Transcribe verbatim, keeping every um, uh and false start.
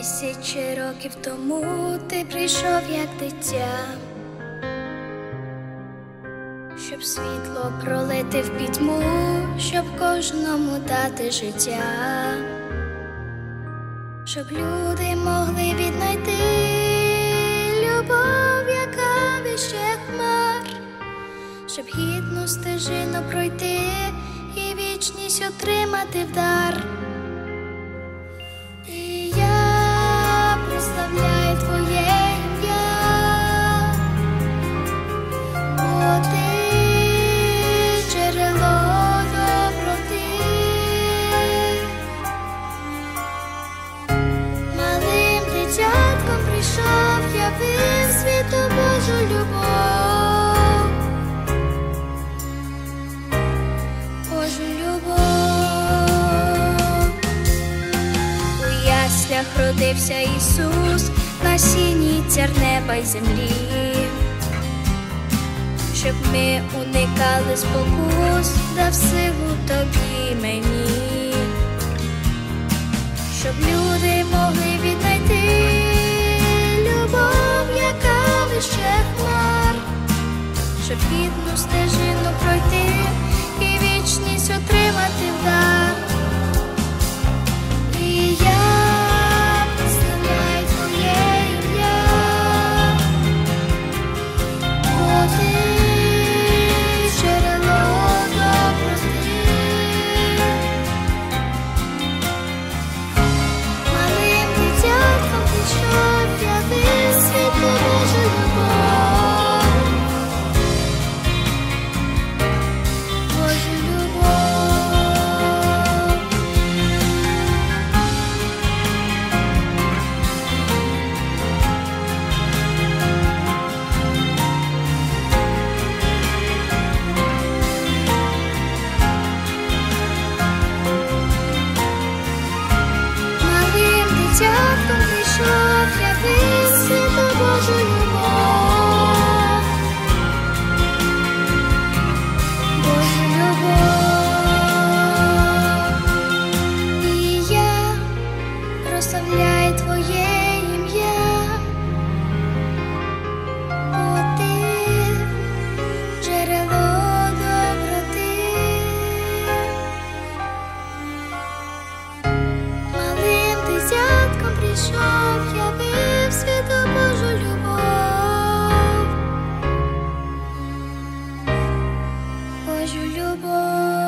Тисячі років тому ти прийшов як дитя, щоб світло пролити в пітьму, щоб кожному дати життя, щоб люди могли віднайти любов, яка вище хмар, щоб гідну стежину пройти і вічність отримати в дар. І я прославляю твоє ім'я, бо ти джерело доброти. Малим дитятком прийшов, явив світу Божу любов, Божу любов. У яслях родився Ісус, на сіній цар неба й землі, щоб ми уникали спокус, дав силу тобі й мені, щоб люди могли віднайти любов, яка вище хмар, щоб гідну стежину пройти і вічність отримати в дар. І я прославляю твоє ім'я, бо ти джерело доброти. Малим дитятком прийшов, явив світло Божу любов, Божу любов. Малим дитятком прийшов, явив світло Божу любов, Божу любов. І я прославляю твоє ім'я, бо ти джерело доброти. Малим дитятком прийшов, явив світу Божу любов, Божу любов.